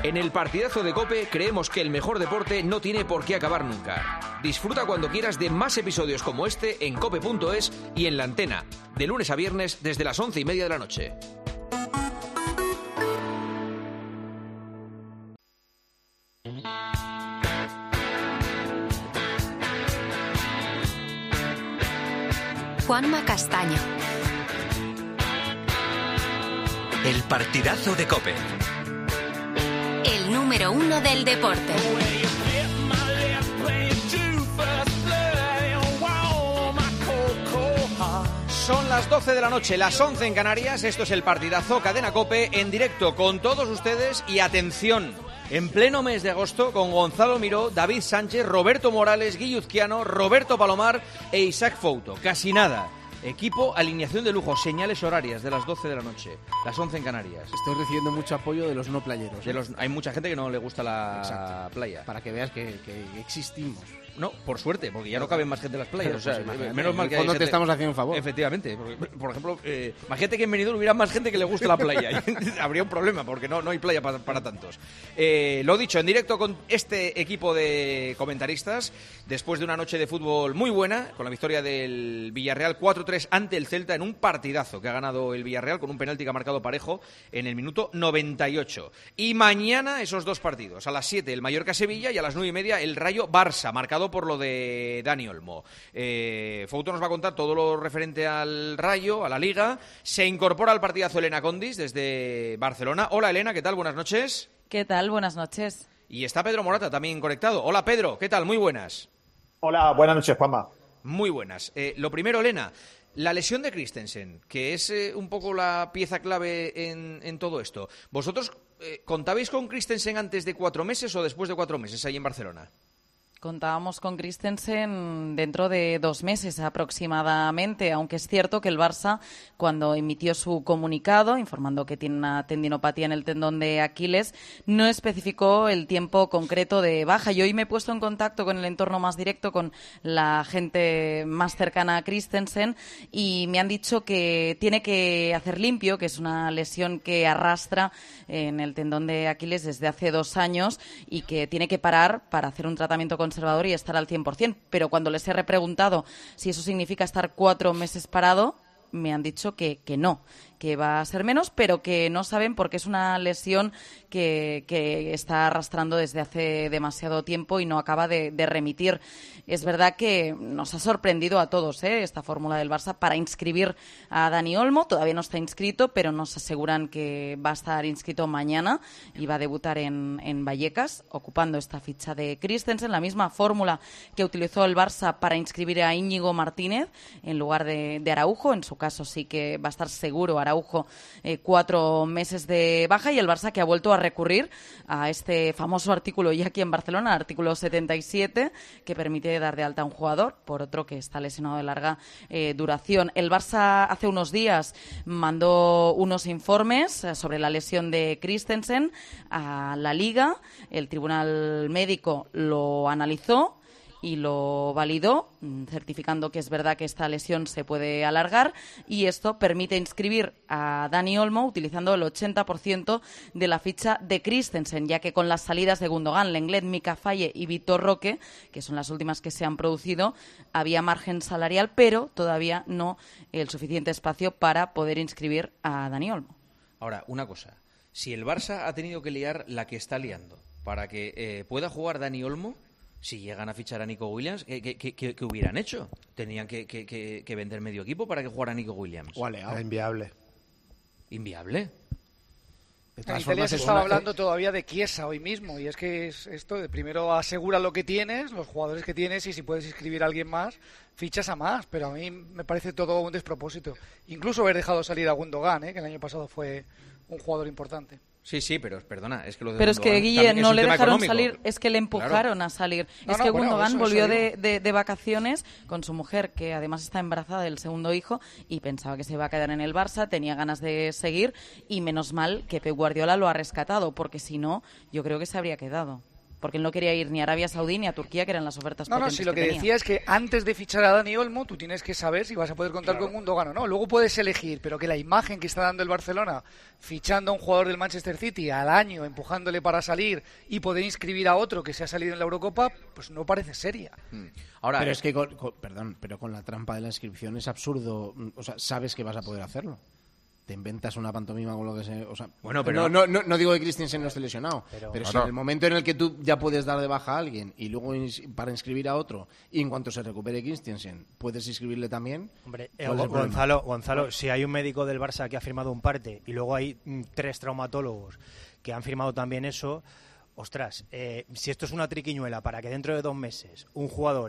En el partidazo de COPE creemos que el mejor deporte no tiene por qué acabar nunca. Disfruta cuando quieras de más episodios como este en cope.es y en La Antena, de lunes a viernes desde las 11:30 de la noche. Juanma Castaño. El partidazo de COPE. El número 1 del deporte. Son las 12 de la noche, las 11 en Canarias. Esto es el partidazo Cadena COPE en directo con todos ustedes. Y atención, en pleno mes de agosto con Gonzalo Miró, David Sánchez, Roberto Morales, Guilluzquiano, Roberto Palomar e Isaac Fouto. Casi nada. Equipo, alineación de lujo, señales horarias de las 12 de la noche, las 11 en Canarias. Estoy recibiendo mucho apoyo de los no playeros. Hay mucha gente que no le gusta la playa. Para que veas que existimos. No, por suerte, porque ya no caben más gente en las playas. Pero, o sea, pues, menos mal que hay gente... te estamos haciendo un favor. Efectivamente. Por ejemplo, imagínate que en Benidorm hubiera más gente que le guste la playa. Habría un problema, porque no hay playa para tantos. Lo dicho, en directo con este equipo de comentaristas, después de una noche de fútbol muy buena, con la victoria del Villarreal 4-3 ante el Celta en un partidazo que ha ganado el Villarreal con un penalti que ha marcado Parejo en el minuto 98. Y mañana esos dos partidos, a las 7 el Mallorca-Sevilla y a las 9:30 el Rayo-Barça, marcado por lo de Dani Olmo. Fouto nos va a contar todo lo referente al Rayo, a la Liga. Se incorpora al partidazo Elena Condis desde Barcelona. Hola Elena, ¿qué tal? Buenas noches. ¿Qué tal? Buenas noches. Y está Pedro Morata también conectado. Hola Pedro, ¿qué tal? Muy buenas. Hola, buenas noches, Juanma. Muy buenas. Lo primero, Elena, la lesión de Christensen, que es un poco la pieza clave en todo esto. ¿Vosotros contabais con Christensen antes de 4 meses o después de 4 meses ahí en Barcelona? Contábamos con Christensen dentro de 2 meses aproximadamente, aunque es cierto que el Barça, cuando emitió su comunicado informando que tiene una tendinopatía en el tendón de Aquiles, no especificó el tiempo concreto de baja. Yo hoy me he puesto en contacto con el entorno más directo, con la gente más cercana a Christensen, y me han dicho que tiene que hacer limpio, que es una lesión que arrastra en el tendón de Aquiles desde hace 2 años y que tiene que parar para hacer un tratamiento conservador y estar al 100%, pero cuando les he repreguntado si eso significa estar 4 meses parado, me han dicho que no, que va a ser menos, pero que no saben porque es una lesión que está arrastrando desde hace demasiado tiempo y no acaba de remitir. Es verdad que nos ha sorprendido a todos esta fórmula del Barça para inscribir a Dani Olmo. Todavía no está inscrito, pero nos aseguran que va a estar inscrito mañana y va a debutar en Vallecas, ocupando esta ficha de Christensen, la misma fórmula que utilizó el Barça para inscribir a Íñigo Martínez en lugar de Araujo. En su caso sí que va a estar seguro Araujo 4 meses de baja, y el Barça que ha vuelto a recurrir a este famoso artículo ya aquí en Barcelona, artículo 77, que permite dar de alta a un jugador por otro que está lesionado de larga duración. El Barça hace unos días mandó unos informes sobre la lesión de Christensen a la Liga. El Tribunal Médico lo analizó y lo validó, certificando que es verdad que esta lesión se puede alargar, y esto permite inscribir a Dani Olmo utilizando el 80% de la ficha de Christensen, ya que con las salidas de Gundogan, Lenglet, Mika Faye y Vitor Roque, que son las últimas que se han producido, había margen salarial, pero todavía no el suficiente espacio para poder inscribir a Dani Olmo. Ahora, una cosa, si el Barça ha tenido que liar la que está liando para que pueda jugar Dani Olmo, si llegan a fichar a Nico Williams, ¿qué hubieran hecho? ¿Tenían que vender medio equipo para que jugara Nico Williams? Era inviable. ¿Inviable? En Italia se estaba hablando todavía de Chiesa hoy mismo, y es que es esto de primero asegura lo que tienes, los jugadores que tienes, y si puedes inscribir a alguien más, fichas a más, pero a mí me parece todo un despropósito. Incluso haber dejado salir a Gundogan, que el año pasado fue un jugador importante. Sí, pero perdona, es que lo de Pero es que Guille no le dejaron salir, es que le empujaron a salir. Gundogan volvió de vacaciones con su mujer, que además está embarazada del segundo hijo, y pensaba que se iba a quedar en el Barça, tenía ganas de seguir, y menos mal que Pep Guardiola lo ha rescatado, porque si no, yo creo que se habría quedado. porque él no quería ir ni a Arabia Saudí ni a Turquía, que eran las ofertas potentes si lo que tenía. decía es que antes de fichar a Dani Olmo, tú tienes que saber si vas a poder contar con Gundogan o no. Luego puedes elegir, pero que la imagen que está dando el Barcelona, fichando a un jugador del Manchester City al año, empujándole para salir y poder inscribir a otro que se ha salido en la Eurocopa, pues no parece seria. Ahora, pero es que, pero con la trampa de la inscripción es absurdo. O sea, sabes que vas a poder hacerlo. Te inventas una pantomima con lo que se... O sea, bueno, pero no digo que Christensen no esté lesionado, pero si en el momento en el que tú ya puedes dar de baja a alguien y luego para inscribir a otro, y en cuanto se recupere Christensen puedes inscribirle también... Hombre, Gonzalo, si hay un médico del Barça que ha firmado un parte y luego hay 3 traumatólogos que han firmado también eso... Ostras, si esto es una triquiñuela para que dentro de 2 meses un jugador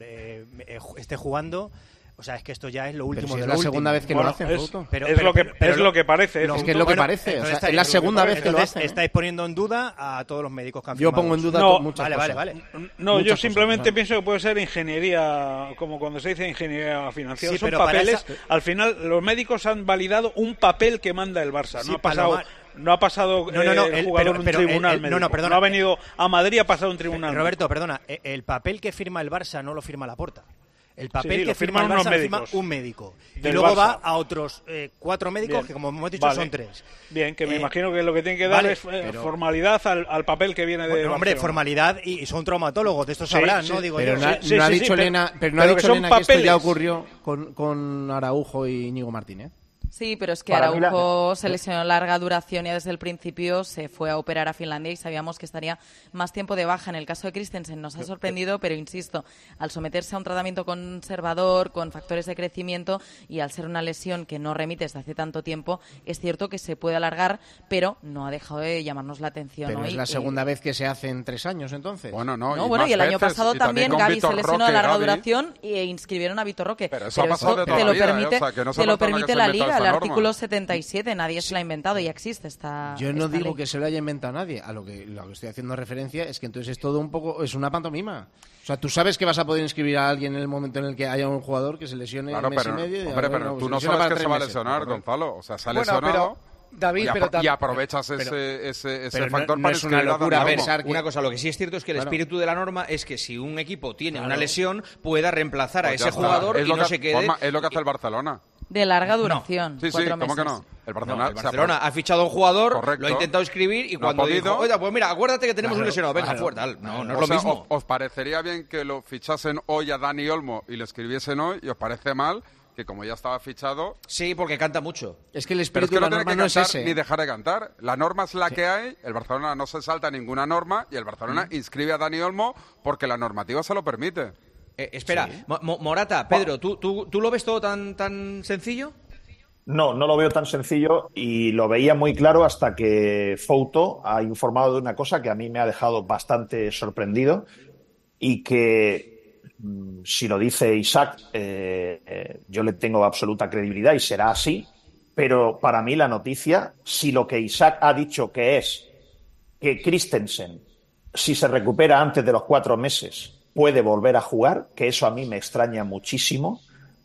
esté jugando... O sea, es que esto ya es lo último de la segunda vez que lo hacen, es lo que parece. Es que es lo que parece. O sea, es la segunda vez que lo hacen. Estáis poniendo en duda a todos los médicos que han Yo firmado. pongo en duda muchas cosas. Vale. No, yo simplemente pienso que puede ser ingeniería, como cuando se dice ingeniería financiera. Sí, son pero papeles. Al final, los médicos han validado un papel que manda el Barça. Sí, no ha pasado el jugador un tribunal médico. Perdona. No ha venido a Madrid, ha pasado un tribunal Roberto, perdona. El papel que firma el Barça no lo firma Laporta. El papel sí, que firma el Barça lo firma un médico. Y luego va a otros 4 médicos, Bien. que como hemos dicho son 3. Bien, que me imagino que lo que tiene que dar es formalidad al papel que viene de Barcelona. Hombre, formalidad y son traumatólogos, de esto sabrán, ¿no? Digo pero yo. no ha dicho Elena que esto ya ocurrió con Araujo y Íñigo Martínez. Sí, pero es que Araujo se lesionó larga duración y desde el principio se fue a operar a Finlandia y sabíamos que estaría más tiempo de baja. En el caso de Christensen nos ha sorprendido, pero insisto, al someterse a un tratamiento conservador, con factores de crecimiento y al ser una lesión que no remite desde hace tanto tiempo, es cierto que se puede alargar, pero no ha dejado de llamarnos la atención. Pero hoy. es la segunda vez que se hace en 3 años, entonces. Y el año pasado también Gavi se lesionó a larga duración e inscribieron a Vitor Roque. Pero eso ha pasado de toda la vida, te lo permite la Liga. El artículo 77, nadie se lo ha inventado, ya existe Yo no digo ley. que se lo haya inventado nadie, a lo que estoy haciendo referencia es que entonces es todo un poco, es una pantomima. O sea, tú sabes que vas a poder inscribir a alguien en el momento en el que haya un jugador que se lesione un mes y medio. Pero tú no sabes que se va a lesionar, Gonzalo. O sea, se ha lesionado... David, y aprovechas ese factor para es una locura. A ver, una cosa, lo que sí es cierto es que el espíritu de la norma es que si un equipo tiene una lesión, pueda reemplazar a ese jugador y no se quede... Es lo que hace el Barcelona. De larga duración. Sí, ¿cómo que no? El Barcelona ha fichado a un jugador, correcto, lo ha intentado inscribir y cuando dijo, oiga, pues mira, acuérdate que tenemos un lesionado, venga, fuera. No es lo mismo. ¿Os parecería bien que lo fichasen hoy a Dani Olmo y lo escribiesen hoy y os parece mal que como ya estaba fichado... Sí, porque canta mucho. Es que el espíritu de la norma no es ese. Ni dejar de cantar. La norma es la que hay, el Barcelona no se salta ninguna norma y el Barcelona inscribe a Dani Olmo porque la normativa se lo permite. Espera, sí. Morata, Pedro, ¿tú lo ves todo tan sencillo? No lo veo tan sencillo y lo veía muy claro hasta que Fouto ha informado de una cosa que a mí me ha dejado bastante sorprendido y que... Si lo dice Isaac, yo le tengo absoluta credibilidad y será así, pero para mí la noticia, si lo que Isaac ha dicho que es que Christensen, si se recupera antes de los 4 meses, puede volver a jugar, que eso a mí me extraña muchísimo,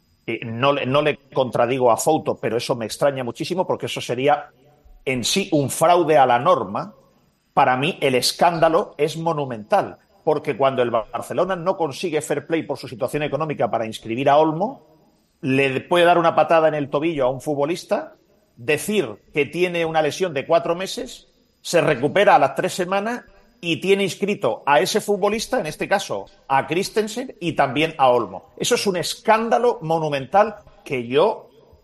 no le contradigo a Fouto, pero eso me extraña muchísimo porque eso sería en sí un fraude a la norma. Para mí el escándalo es monumental. Porque cuando el Barcelona no consigue fair play por su situación económica para inscribir a Olmo, le puede dar una patada en el tobillo a un futbolista, decir que tiene una lesión de 4 meses, se recupera a las 3 semanas y tiene inscrito a ese futbolista, en este caso a Christensen y también a Olmo. Eso es un escándalo monumental que yo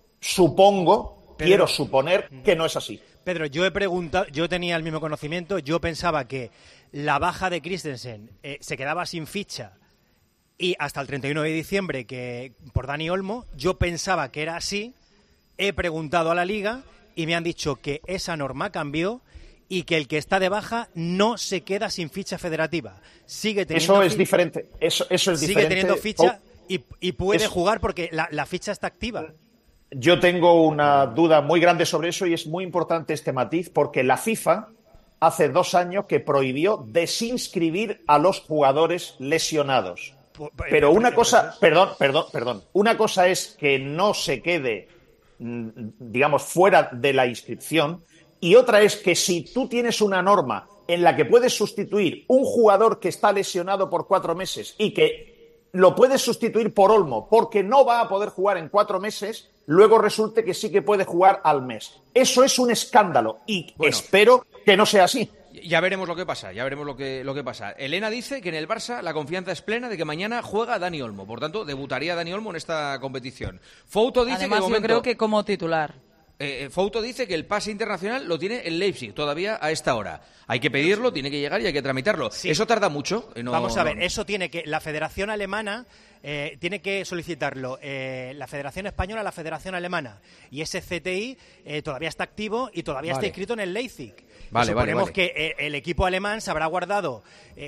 quiero suponer que no es así. Pedro, yo he preguntado, yo tenía el mismo conocimiento, yo pensaba que la baja de Christensen se quedaba sin ficha y hasta el 31 de diciembre que por Dani Olmo, yo pensaba que era así, he preguntado a la Liga y me han dicho que esa norma cambió y que el que está de baja no se queda sin ficha federativa. Sigue teniendo eso es diferente. Eso es diferente. Sigue teniendo ficha y puede jugar porque la ficha está activa. Yo tengo una duda muy grande sobre eso y es muy importante este matiz porque la FIFA hace 2 años que prohibió desinscribir a los jugadores lesionados. Pero una cosa, perdón, una cosa es que no se quede, digamos, fuera de la inscripción y otra es que si tú tienes una norma en la que puedes sustituir un jugador que está lesionado por 4 meses y que lo puedes sustituir por Olmo porque no va a poder jugar en 4 meses, luego resulte que sí que puede jugar al mes. Eso es un escándalo y espero que no sea así. Ya veremos lo que pasa, lo que pasa. Elena dice que en el Barça la confianza es plena de que mañana juega Dani Olmo, por tanto debutaría Dani Olmo en esta competición. Fouto dice Además, que yo creo que como titular. Fouto dice que el pase internacional lo tiene el Leipzig todavía a esta hora. Hay que pedirlo, tiene que llegar y hay que tramitarlo. Sí. ¿Eso tarda mucho? Vamos a ver, eso tiene que la Federación Alemana tiene que solicitarlo la Federación Española, la Federación Alemana, y ese CTI todavía está activo y todavía está inscrito en el Leipzig. Suponemos que el equipo alemán se habrá guardado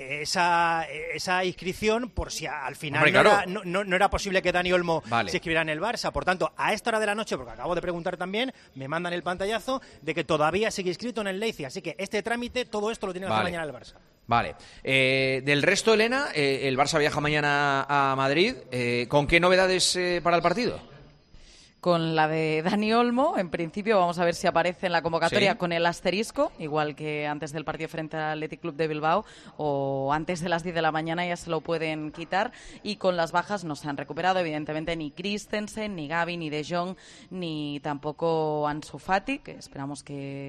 esa inscripción por si al final no era posible que Dani Olmo se inscribiera en el Barça. Por tanto, a esta hora de la noche, porque acabo de preguntar también, me mandan el pantallazo de que todavía sigue inscrito en el Leipzig. Así que este trámite, todo esto lo tiene que hacer mañana el Barça. Vale. Del resto, Elena, el Barça viaja mañana a Madrid. ¿Con qué novedades para el partido? Con la de Dani Olmo, en principio vamos a ver si aparece en la convocatoria con el asterisco, igual que antes del partido frente al Athletic Club de Bilbao, o antes de las 10 de la mañana ya se lo pueden quitar, y con las bajas no se han recuperado, evidentemente, ni Christensen, ni Gavi, ni De Jong, ni tampoco Ansu Fati, que esperemos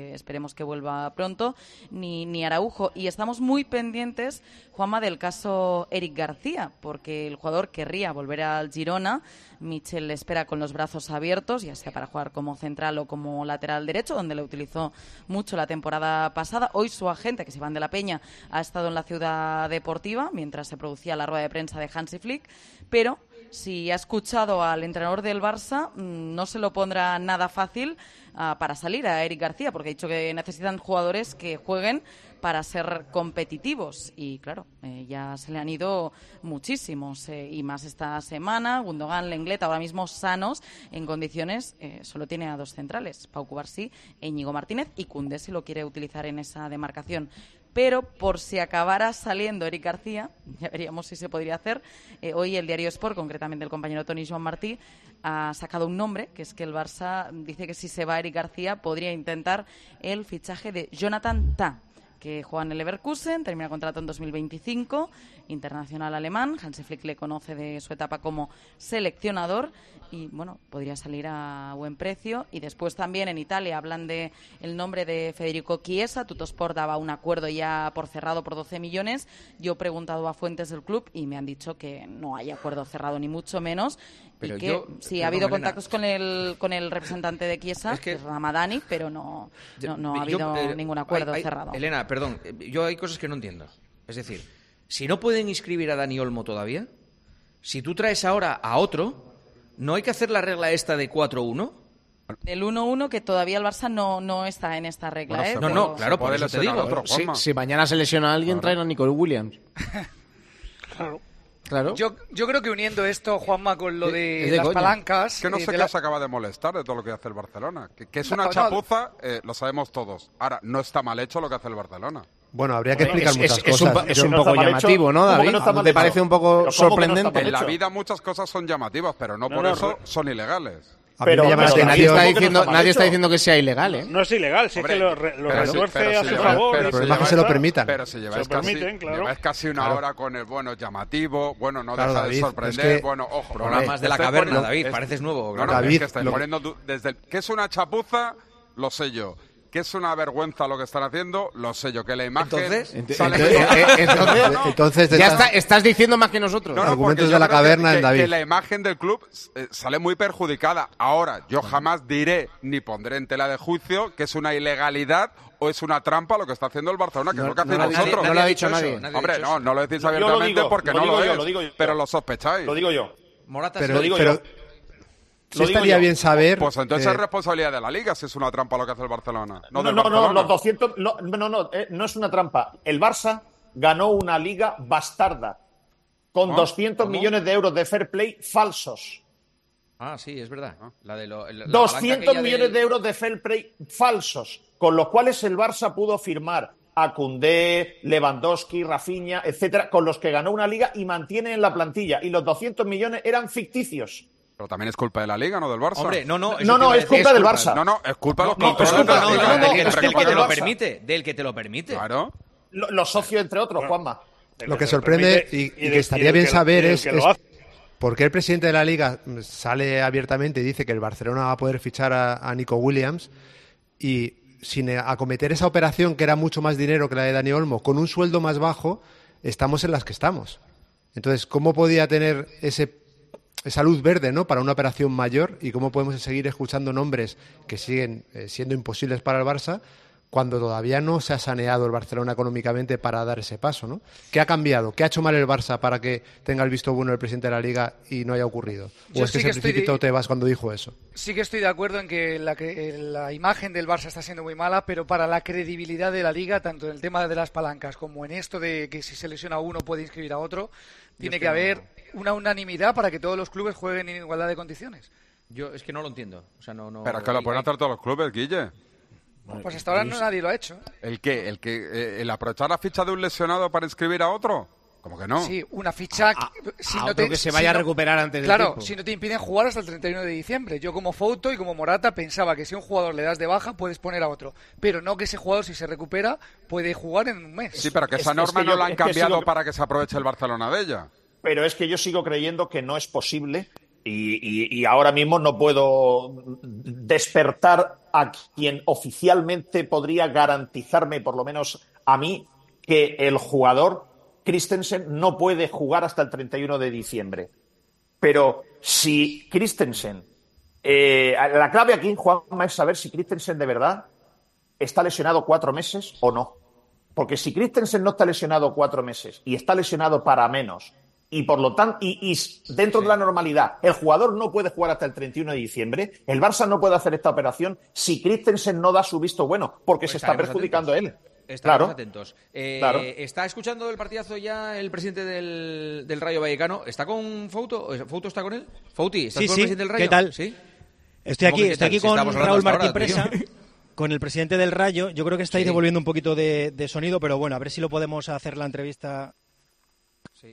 que vuelva pronto, ni Araujo, y estamos muy pendientes, Juanma, del caso Eric García, porque el jugador querría volver al Girona. Michel le espera con los brazos abiertos, ya sea para jugar como central o como lateral derecho, donde le utilizó mucho la temporada pasada. Hoy su agente, que es Iván de la Peña, ha estado en la Ciudad Deportiva mientras se producía la rueda de prensa de Hansi Flick, pero si ha escuchado al entrenador del Barça, no se lo pondrá nada fácil para salir a Eric García, porque ha dicho que necesitan jugadores que jueguen para ser competitivos, y claro, ya se le han ido muchísimos, y más esta semana. Gundogan, Lenglet, ahora mismo sanos, en condiciones, solo tiene a 2 centrales, Pau Cubarsí e Íñigo Martínez, y Koundé si lo quiere utilizar en esa demarcación. Pero por si acabara saliendo Eric García, ya veríamos si se podría hacer. Hoy el diario Sport, concretamente el compañero Toni Joan Martí, ha sacado un nombre, que es que el Barça dice que si se va Eric García podría intentar el fichaje de Jonathan Tah, que juega en el Leverkusen, termina contrato en 2025, internacional alemán. Hansi Flick le conoce de su etapa como seleccionador y, bueno, podría salir a buen precio. Y después también en Italia hablan de el nombre de Federico Chiesa. Tuttosport daba un acuerdo ya por cerrado por 12 millones. Yo he preguntado a fuentes del club y me han dicho que no hay acuerdo cerrado, ni mucho menos. Pero y que sí ha habido contactos con el representante de Chiesa, que es Ramadani, pero no ha habido ningún acuerdo cerrado. Elena, perdón, yo hay cosas que no entiendo. Es decir, si no pueden inscribir a Dani Olmo todavía, si tú traes ahora a otro, ¿no hay que hacer la regla esta de 4-1? El 1-1, que todavía el Barça no está en esta regla. No, claro, por eso te digo. Si mañana se lesiona a alguien, traen a Nicole Williams. Claro. Yo creo que uniendo esto, Juanma, con lo de las palancas... Que no sé qué se acaba de molestar de todo lo que hace el Barcelona. Que es una chapuza, lo sabemos todos. Ahora, no está mal hecho lo que hace el Barcelona. Bueno, habría que explicar muchas cosas. Es un poco llamativo, ¿no, David? ¿Te parece un poco sorprendente? En la vida muchas cosas son llamativas, pero no por eso son ilegales. Pero nadie está diciendo que sea ilegal, ¿eh? No es ilegal, si es que lo retuerce a su favor. Pero el problema es que se lo permitan. Pero si lleváis casi una hora con el llamativo, no deja de sorprender, ojo. Programas de la caverna, David, pareces nuevo. David, es que estáis poniendo desde que es una chapuza, lo sé yo. Que es una vergüenza lo que están haciendo, lo sé yo, que la imagen... Entonces ya estás diciendo más que nosotros. Argumentos de la caverna en David. Que la imagen del club sale muy perjudicada. Ahora, yo jamás diré ni pondré en tela de juicio que es una ilegalidad o es una trampa lo que está haciendo el Barcelona, que es lo que hacéis vosotros. No lo ha dicho nadie. Hombre, no lo decís abiertamente porque no lo es, pero lo sospecháis. Lo digo yo. Morata, lo digo yo. Sí estaría bien saber... Pues entonces es responsabilidad de la Liga si es una trampa lo que hace el Barcelona. No, los 200... No es una trampa. El Barça ganó una Liga bastarda con 200 millones de euros de fair play falsos. Ah, sí, es verdad. 200 millones de euros de fair play falsos, con los cuales el Barça pudo firmar a Koundé, Lewandowski, Rafinha, etcétera, con los que ganó una Liga y mantiene en la plantilla. Y los 200 millones eran ficticios. Pero también es culpa de la Liga, no del Barça. Hombre, no, es culpa del Barça. No, es culpa de los del que te lo permite. Del que te lo permite. Claro. Los socios, entre otros, Juanma. Lo que sorprende y que estaría bien saber es por qué el presidente de la Liga sale abiertamente y dice que el Barcelona va a poder fichar a Nico Williams y sin acometer esa operación que era mucho más dinero que la de Dani Olmo, con un sueldo más bajo, estamos en las que estamos. Entonces, ¿cómo podía tener esa luz verde, ¿no?, para una operación mayor, y cómo podemos seguir escuchando nombres que siguen siendo imposibles para el Barça cuando todavía no se ha saneado el Barcelona económicamente para dar ese paso, ¿no? ¿Qué ha cambiado? ¿Qué ha hecho mal el Barça para que tenga el visto bueno el presidente de la Liga y no haya ocurrido? ¿O es que se precipitó Tebas cuando dijo eso? Sí que estoy de acuerdo en que la imagen del Barça está siendo muy mala, pero para la credibilidad de la Liga, tanto en el tema de las palancas como en esto de que si se lesiona a uno puede inscribir a otro, tiene que haber una unanimidad para que todos los clubes jueguen en igualdad de condiciones. Yo es que no lo entiendo. O sea, no. Pero es que lo pueden hacer todos los clubes, Guille. Pues hasta ahora nadie lo ha hecho. ¿El qué? ¿El aprovechar la ficha de un lesionado para inscribir a otro? ¿Cómo que no? Sí, una ficha que se vaya a recuperar antes del tiempo. Claro, si no te impiden jugar hasta el 31 de diciembre. Yo como Fouto y como Morata pensaba que si a un jugador le das de baja puedes poner a otro. Pero no que ese jugador, si se recupera, puede jugar en un mes. Sí, pero que esa norma no la han cambiado para que se aproveche el Barcelona de ella. Pero es que yo sigo creyendo que no es posible y ahora mismo no puedo despertar a quien oficialmente podría garantizarme, por lo menos a mí, que el jugador Christensen no puede jugar hasta el 31 de diciembre. Pero si Christensen... la clave aquí, Juanma, es saber si Christensen de verdad está lesionado 4 meses o no. Porque si Christensen no está lesionado 4 meses y está lesionado para menos... Y por lo tanto, y dentro de la normalidad, el jugador no puede jugar hasta el 31 de diciembre, el Barça no puede hacer esta operación si Christensen no da su visto bueno, porque pues se está perjudicando atentos. Él. Estaremos atentos. Claro. ¿Está escuchando el partidazo ya el presidente del Rayo Vallecano? ¿Está con Fouto? ¿Fouto está con él? Fouti, ¿estás con el presidente del Rayo? ¿Qué tal? ¿Sí? Estoy aquí con Raúl Martín Presa, con el presidente del Rayo. Yo creo que estáis devolviendo un poquito de sonido, pero bueno, a ver si lo podemos hacer la entrevista. Sí.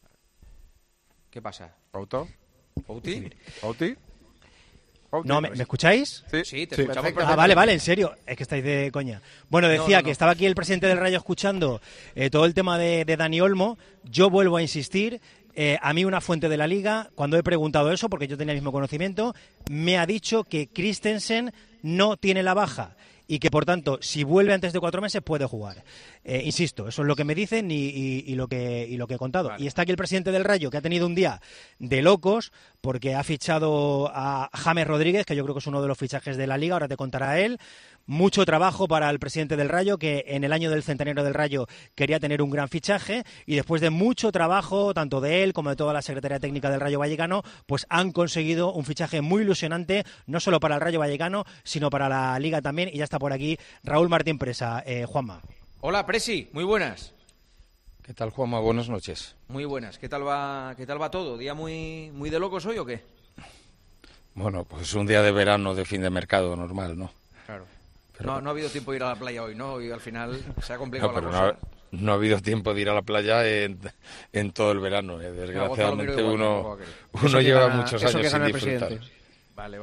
¿Qué pasa? ¿Fouti? ¿Fouti? No, ¿me escucháis? Sí, te escuchamos. Vale, en serio, es que estáis de coña. Bueno, decía que estaba aquí el presidente del Rayo escuchando todo el tema de Dani Olmo. Yo vuelvo a insistir, a mí una fuente de la Liga, cuando he preguntado eso, porque yo tenía el mismo conocimiento, me ha dicho que Christensen no tiene la baja y que, por tanto, si vuelve antes de 4 meses, puede jugar. Insisto, eso es lo que me dicen y lo que he contado. Vale. Y está aquí el presidente del Rayo, que ha tenido un día de locos, porque ha fichado a James Rodríguez, que yo creo que es uno de los fichajes de la Liga, ahora te contará él. Mucho trabajo para el presidente del Rayo, que en el año del centenario del Rayo quería tener un gran fichaje, y después de mucho trabajo, tanto de él como de toda la Secretaría Técnica del Rayo Vallecano, pues han conseguido un fichaje muy ilusionante, no solo para el Rayo Vallecano, sino para la Liga también, y ya está por aquí Raúl Martín Presa. Juanma. Hola, Presi, muy buenas. ¿Qué tal, Juanma? Buenas noches. Muy buenas. ¿Qué tal va todo? ¿Día muy de locos hoy o qué? Bueno, pues un día de verano, de fin de mercado normal, ¿no? Claro. Pero... No ha habido tiempo de ir a la playa hoy, ¿no? Y al final se ha complicado la cosa. No ha habido tiempo de ir a la playa en todo el verano. Desgraciadamente uno lleva muchos años sin disfrutar. Vale.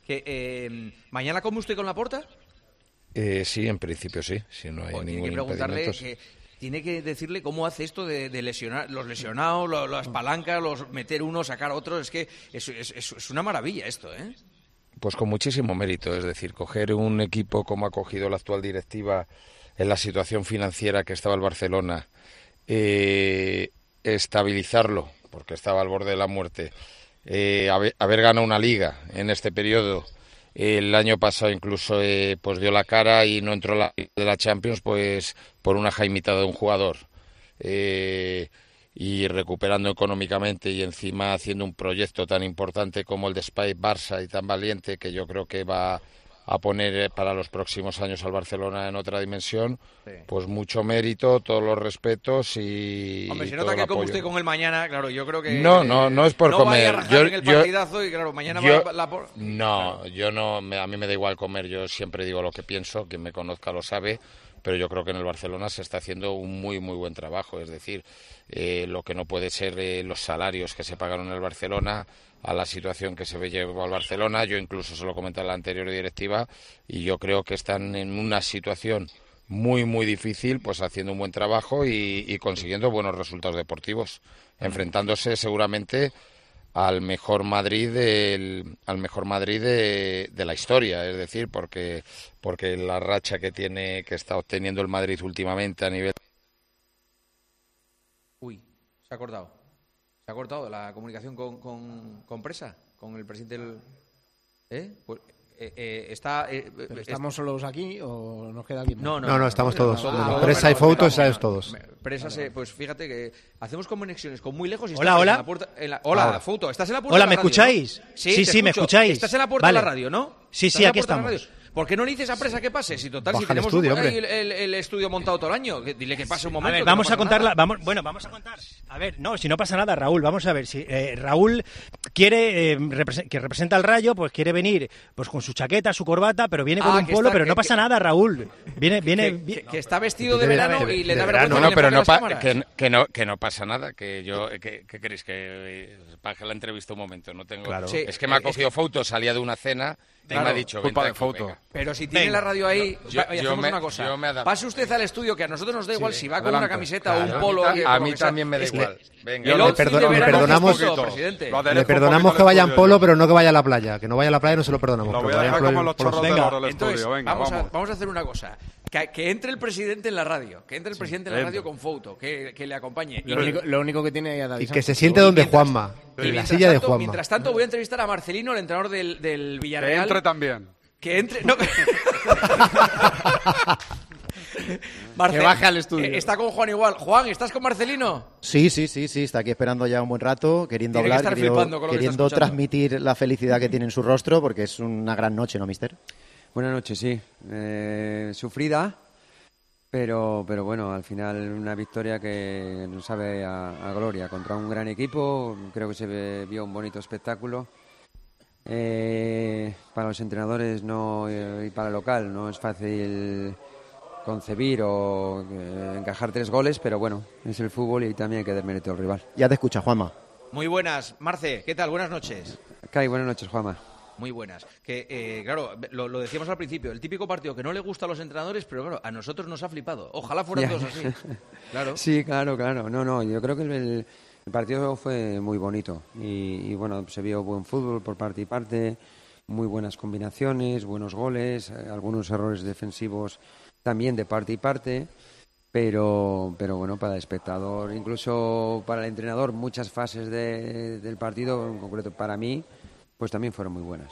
¿Mañana come usted con Laporta? Sí, en principio sí. Si no hay ningún impedimento. Tiene que decirle cómo hace esto de lesionar, los lesionados, las palancas, meter uno, sacar otro. Es que es una maravilla esto, ¿eh? Pues con muchísimo mérito, es decir, coger un equipo como ha cogido la actual directiva en la situación financiera que estaba el Barcelona, estabilizarlo, porque estaba al borde de la muerte, haber ganado una liga en este periodo. El año pasado incluso pues dio la cara y no entró de la Champions pues por una jaimitada de un jugador. Y recuperando económicamente y encima haciendo un proyecto tan importante como el de Spy Barça y tan valiente que yo creo que va a poner para los próximos años al Barcelona en otra dimensión, pues mucho mérito, todos los respetos y hombre, se nota que como usted con el mañana, claro, yo creo que no es por comer. Yo en el partidazo y claro, mañana a mí me da igual comer, yo siempre digo lo que pienso, quien me conozca lo sabe. pero yo creo que en el Barcelona se está haciendo un muy muy buen trabajo. Es decir, lo que no puede ser los salarios que se pagaron en el Barcelona a la situación que se llevó al Barcelona. Yo incluso se lo comenté a la anterior directiva y yo creo que están en una situación muy muy difícil, pues haciendo un buen trabajo y consiguiendo buenos resultados deportivos, enfrentándose seguramente al mejor Madrid de la historia, es decir, porque la racha que está obteniendo el Madrid últimamente a nivel. Uy, se ha cortado la comunicación con Presa, con el presidente del... Pues, ¿estamos solos aquí o nos queda alguien? No, estamos todos. Presa y Foto, sabes todos. Presa, pues fíjate que hacemos conexiones con muy lejos. Y Hola. En la puerta, hola, Foto, ¿estás en la puerta Hola, de la ¿me radio? escucháis? ¿No? Sí, me escucháis. Estás en la puerta de la radio, ¿no? Sí, aquí estamos. ¿Por qué no le dices a Presa que pase? Si total, Baja si tenemos estudio, ahí el estudio montado todo el año, dile que pase un momento. A ver, vamos a contarla. Vamos a contar. A ver, no, si no pasa nada, Raúl, vamos a ver. Si Raúl quiere que representa al Rayo, pues quiere venir pues con su chaqueta, su corbata, pero viene con un polo, pero no pasa nada, Raúl. Viene que está vestido de verano y le da vergüenza. No, pero que no pasa nada. ¿Qué queréis? Que baje la entrevista un momento. No tengo. Claro. Sí, es que me ha cogido Foto, salía de una cena. Claro, me ha dicho, culpa de aquí, Foto. venga. Pero si tiene la radio ahí, hacemos una cosa. yo me adapto. Pase usted al estudio, que a nosotros nos da igual si va con adelante. una camiseta o un Claro, polo. a mí también me da igual. Venga. Le perdonamos que vaya en polo, pero no que vaya a la playa. Que no vaya a la playa no se lo perdonamos. Lo voy a dejar como los chorros del oro del Entonces, estudio. Venga, vamos a hacer una cosa. Que entre el presidente en la radio. Que entre el presidente en la radio con Foto. Que le acompañe. Lo único que tiene ahí a David Y que se siente donde Juanma. En la silla de Juanma. Mientras tanto, voy a entrevistar a Marcelino, el entrenador del Villarreal. Que entre también. Que entre. No. Que baje al estudio. Está con Juan igual. Juan, ¿estás con Marcelino? Sí, está aquí esperando ya un buen rato, queriendo Tiene que hablar, estar flipando con lo que queriendo está escuchando. transmitir la felicidad que tiene en su rostro, porque es una gran noche, ¿no, mister? Buenas noches, sí. Sufrida, pero bueno, al final una victoria que nos sabe a gloria contra un gran equipo. Creo que se vio un bonito espectáculo. Para los entrenadores y para el local no es fácil concebir o encajar 3 goles, pero bueno, es el fútbol y también hay que dar mérito al rival. Ya te escucha, Juanma. Muy buenas, Marce, ¿qué tal? Buenas noches. Kai, buenas noches, Juanma. Muy buenas. Que, claro, lo decíamos al principio, el típico partido que no le gusta a los entrenadores, pero claro, a nosotros nos ha flipado. Ojalá fueran todos así. Claro. Sí, claro. No, yo creo que el partido fue muy bonito y bueno, se vio buen fútbol por parte y parte, muy buenas combinaciones, buenos goles, algunos errores defensivos también de parte y parte, pero bueno, para el espectador, incluso para el entrenador, muchas fases del partido, en concreto para mí, pues también fueron muy buenas.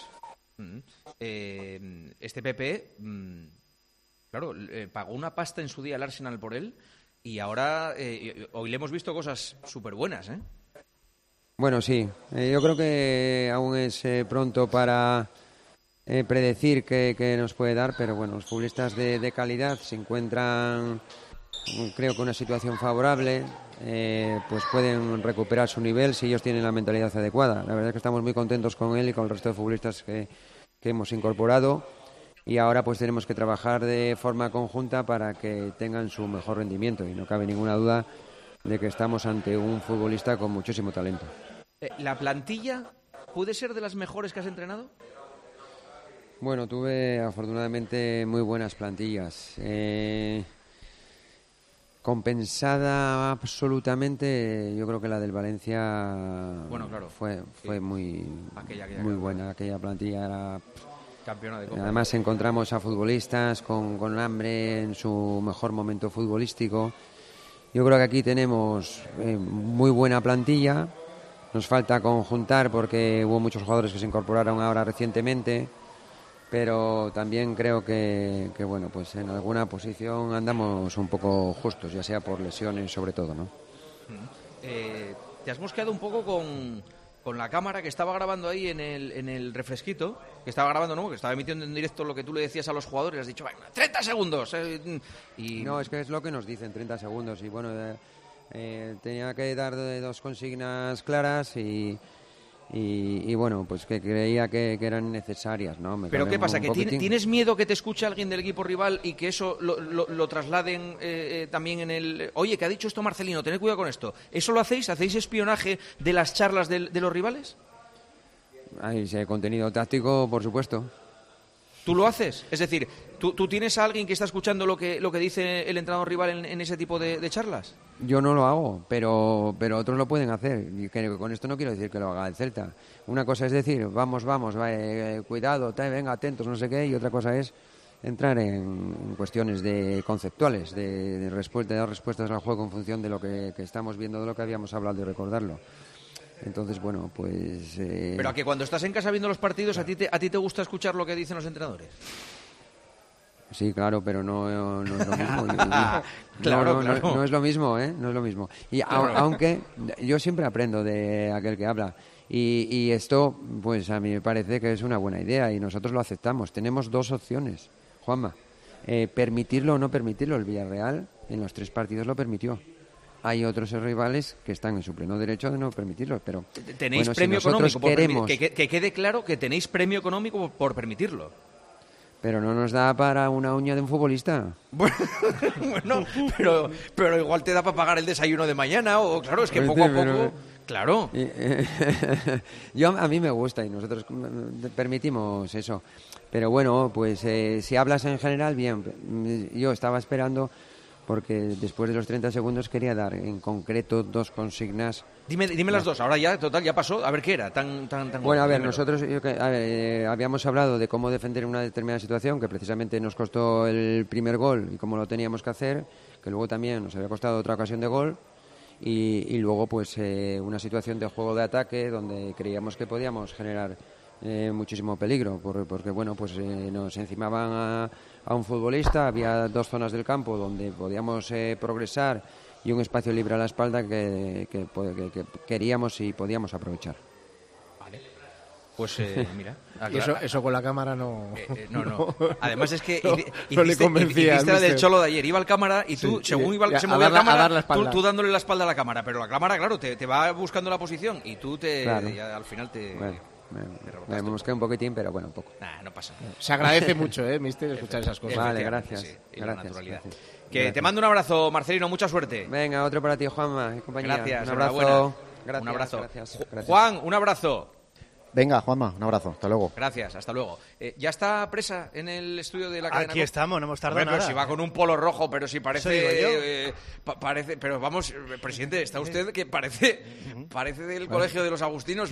Este Pepe, claro, pagó una pasta en su día al Arsenal por él. Y ahora, hoy le hemos visto cosas súper buenas, ¿eh? Bueno, sí. Yo creo que aún es pronto para predecir qué nos puede dar, pero bueno, los futbolistas de calidad se encuentran, creo que en una situación favorable, pues pueden recuperar su nivel si ellos tienen la mentalidad adecuada. La verdad es que estamos muy contentos con él y con el resto de futbolistas que hemos incorporado. Y ahora pues tenemos que trabajar de forma conjunta para que tengan su mejor rendimiento y no cabe ninguna duda de que estamos ante un futbolista con muchísimo talento. ¿La plantilla puede ser de las mejores que has entrenado? Bueno, tuve afortunadamente muy buenas plantillas. Compensada absolutamente, yo creo que la del Valencia fue muy buena. Aquella plantilla era... Campeona de Copa. Además encontramos a futbolistas con hambre en su mejor momento futbolístico. Yo creo que aquí tenemos muy buena plantilla. Nos falta conjuntar porque hubo muchos jugadores que se incorporaron ahora recientemente, pero también creo que bueno, pues en alguna posición andamos un poco justos, ya sea por lesiones sobre todo, ¿no? Te has mosqueado un poco con la cámara que estaba grabando ahí en el refresquito, que estaba grabando, ¿no? Que estaba emitiendo en directo lo que tú le decías a los jugadores, has dicho, venga, 30 segundos. Y... No, es que es lo que nos dicen, 30 segundos. Y bueno, tenía que dar 2 consignas claras y y bueno, pues que creía que eran necesarias, ¿no? ¿Pero qué pasa? ¿Que tienes miedo que te escuche alguien del equipo rival y que eso lo trasladen también en el... Oye, que ha dicho esto Marcelino, tened cuidado con esto. ¿Eso lo hacéis? ¿Hacéis espionaje de las charlas de los rivales? Hay contenido táctico, por supuesto. ¿Tú lo haces? Es decir, ¿tú tienes a alguien que está escuchando lo que dice el entrenador rival en ese tipo de charlas? Yo no lo hago, pero otros lo pueden hacer. Y que con esto no quiero decir que lo haga el Celta. Una cosa es decir, vamos, cuidado, venga, atentos, no sé qué, y otra cosa es entrar en cuestiones conceptuales, de dar respuestas al juego en función de lo que estamos viendo, de lo que habíamos hablado y recordarlo. Entonces, bueno, pues... Pero a que cuando estás en casa viendo los partidos, ¿a ti te gusta escuchar lo que dicen los entrenadores? Sí, claro, pero no es lo mismo. Claro. No es lo mismo, ¿eh? No es lo mismo. Y aunque yo siempre aprendo de aquel que habla. Y esto, pues a mí me parece que es una buena idea y nosotros lo aceptamos. Tenemos dos opciones, Juanma. Permitirlo o no permitirlo. El Villarreal en los 3 partidos lo permitió. Hay otros rivales que están en su pleno derecho de no permitirlo, pero... ¿Tenéis bueno, premio si nosotros económico? queremos... Que quede claro que tenéis premio económico por permitirlo. Pero no nos da para una uña de un futbolista. Bueno, pero igual te da para pagar el desayuno de mañana, o claro, es que poco a poco... Claro. A mí me gusta y nosotros permitimos eso. Pero bueno, pues si hablas en general, bien. Yo estaba esperando... porque después de los 30 segundos quería dar en concreto 2 consignas. Dime las dos, ahora ya, total, ya pasó. A ver qué era, tan bueno, a ver, nosotros habíamos hablado de cómo defender una determinada situación, que precisamente nos costó el primer gol y cómo lo teníamos que hacer, que luego también nos había costado otra ocasión de gol, y luego pues una situación de juego de ataque donde creíamos que podíamos generar muchísimo peligro, porque bueno, pues nos encimaban a un futbolista, había 2 zonas del campo donde podíamos progresar y un espacio libre a la espalda que queríamos y podíamos aprovechar. Vale. Pues mira. Eso con la cámara no... No. Además es que no le convencía hiciste la del Cholo de ayer. Iba el cámara y tú, según se movía la cámara, tú dándole la espalda a la cámara. Pero la cámara, claro, te va buscando la posición y tú claro. Al final te... Bueno. Me mosqué un poquitín, pero bueno, un poco. No pasa nada. Se agradece mucho, mister, escuchar esas cosas. Vale, gracias. Sí, gracias. Que te mando un abrazo, Marcelino, mucha suerte. Venga, otro para ti, Juanma, compañía. Gracias, un abrazo. Gracias, un abrazo. Gracias. Juan, un abrazo. Venga, Juanma, un abrazo. Hasta luego. Gracias, hasta luego. ¿Ya está presa en el estudio de la cadena? Aquí estamos, no hemos tardado nada. Pero si va con un polo rojo, pero si parece... parece, pero vamos, presidente, está usted que parece del colegio de los agustinos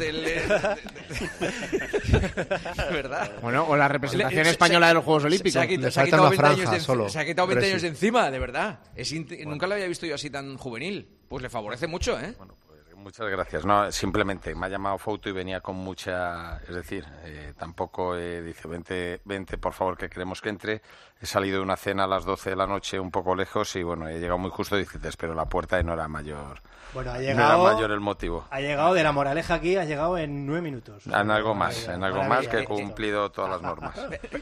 ¿verdad? Bueno, o la representación española de los Juegos Olímpicos. Se ha quitado 20 años de encima, de verdad. Nunca lo había visto yo así tan juvenil. Pues le favorece mucho, ¿eh? Bueno, muchas gracias. No, simplemente me ha llamado Fouto y venía con mucha... Es decir, tampoco dice, vente por favor que queremos que entre. He salido de una cena a las 12 de la noche un poco lejos y bueno, he llegado muy justo y dice, te espero la puerta y no era mayor. Bueno, no era mayor el motivo. Ha llegado de La Moraleja aquí, ha llegado en 9 minutos. En algo más que he cumplido todas las normas.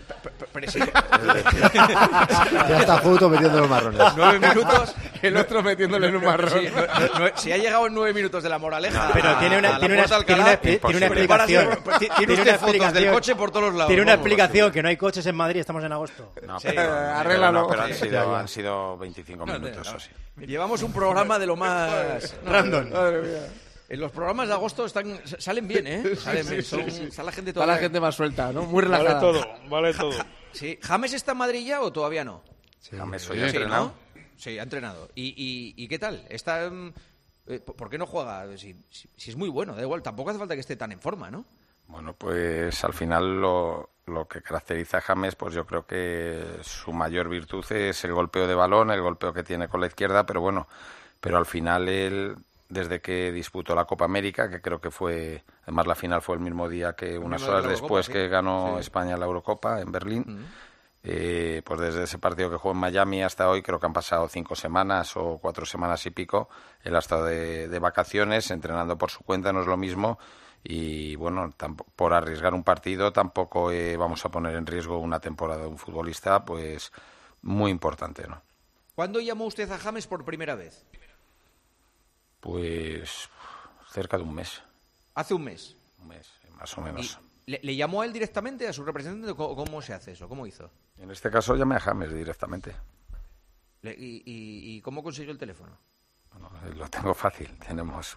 Ya está Fouto metiéndole los marrones. 9 minutos, el otro metiéndole en un marrón. Sí, si ha llegado en 9 minutos de La Moraleja... Pero tiene una explicación. Tiene usted fotos del coche por todos los lados. Tiene una explicación, que no hay coches en Madrid, estamos en agosto. No, arréglalo. Pero han sido 25 minutos, eso sí. Llevamos un programa de lo más... Random. Los programas de agosto salen bien, ¿eh? Salen bien. Está la gente toda la gente más suelta, ¿no? Muy relajada. Vale todo. Sí. ¿James está en Madrid ya o todavía no? Sí, James hoy ha entrenado. ¿No? Sí, ha entrenado. ¿Y qué tal? Está... ¿Por qué no juega? Si es muy bueno, da igual. Tampoco hace falta que esté tan en forma, ¿no? Bueno, pues al final lo que caracteriza a James, pues yo creo que su mayor virtud es el golpeo de balón, el golpeo que tiene con la izquierda, pero al final él, desde que disputó la Copa América, que creo que fue, además la final fue el mismo día que unas horas después que ganó España la Eurocopa en Berlín, pues desde ese partido que jugó en Miami hasta hoy creo que han pasado 5 semanas o 4 semanas y pico. Él ha estado de vacaciones, entrenando por su cuenta, no es lo mismo. Y bueno, por arriesgar un partido tampoco vamos a poner en riesgo una temporada de un futbolista pues muy importante, ¿no? ¿Cuándo llamó usted a James por primera vez? Pues cerca de un mes. ¿Hace un mes? Un mes, más o menos. ¿Le llamó a él directamente, a su representante? ¿Cómo se hace eso? ¿Cómo hizo? En este caso llamé a James directamente. ¿Y cómo consiguió el teléfono? Bueno, lo tengo fácil. Tenemos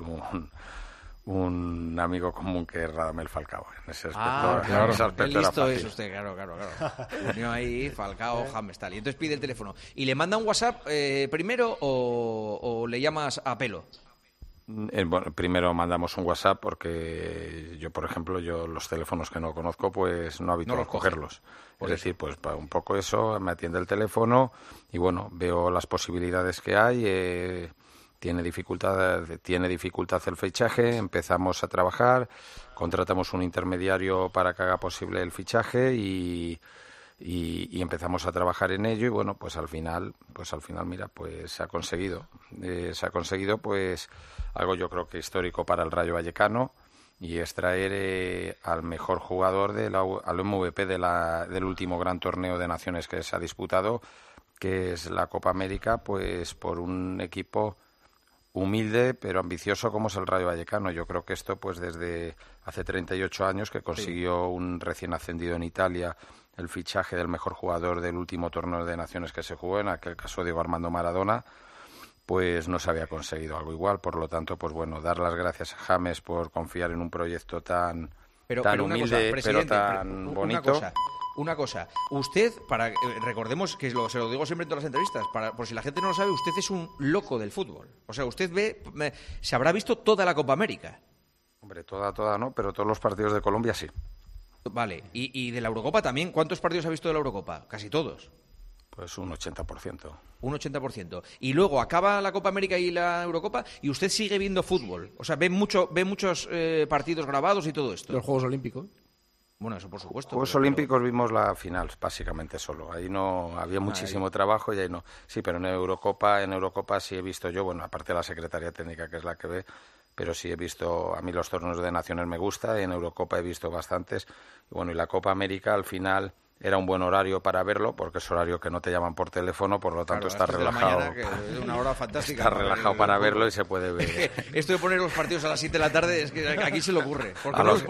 un amigo común que es Radamel Falcao. En ese aspecto, claro. ese aspecto Qué listo era fácil. es usted, claro. Unió ahí Falcao, James, tal. Y entonces pide el teléfono. ¿Y le manda un WhatsApp primero o le llamas a pelo? Bueno, primero mandamos un WhatsApp porque yo, por ejemplo, los teléfonos que no conozco, pues no habito a cogerlos. Es decir, pues para un poco eso, me atiende el teléfono y bueno, veo las posibilidades que hay. Tiene dificultad el fichaje, empezamos a trabajar, contratamos un intermediario para que haga posible el fichaje y empezamos a trabajar en ello y bueno, pues al final mira, pues se ha conseguido pues algo yo creo que histórico para el Rayo Vallecano y es traer al mejor jugador al MVP del último gran torneo de naciones que se ha disputado, que es la Copa América, pues por un equipo humilde pero ambicioso como es el Rayo Vallecano. Yo creo que esto pues desde hace 38 años que consiguió un recién ascendido en Italia el fichaje del mejor jugador del último torneo de naciones que se jugó, en aquel caso Diego Armando Maradona, pues no se había conseguido algo igual. Por lo tanto, pues bueno, dar las gracias a James por confiar en un proyecto tan humilde pero tan bonito. Una cosa, usted, recordemos que se lo digo siempre en todas las entrevistas, por si la gente no lo sabe, usted es un loco del fútbol. O sea, usted se habrá visto toda la Copa América. Hombre, toda no, pero todos los partidos de Colombia sí. Vale, y de la Eurocopa también, ¿cuántos partidos ha visto de la Eurocopa? Casi todos. Pues un 80%. Un 80%. Y luego acaba la Copa América y la Eurocopa y usted sigue viendo fútbol. O sea, ve muchos partidos grabados y todo esto. Los Juegos Olímpicos. Bueno, eso por supuesto. Juegos Olímpicos vimos la final, básicamente solo. Ahí no había muchísimo trabajo y ahí no. Sí, pero en Eurocopa sí he visto yo, bueno, aparte de la Secretaría Técnica, que es la que ve, pero sí he visto, a mí los torneos de naciones me gusta, en Eurocopa he visto bastantes. Y bueno, y la Copa América al final era un buen horario para verlo, porque es horario que no te llaman por teléfono, por lo tanto estás relajado. Mañana, que es una hora fantástica. Estás relajado para verlo y se puede ver. Esto de poner los partidos a las 7 de la tarde, es que aquí se le ocurre. ¿Por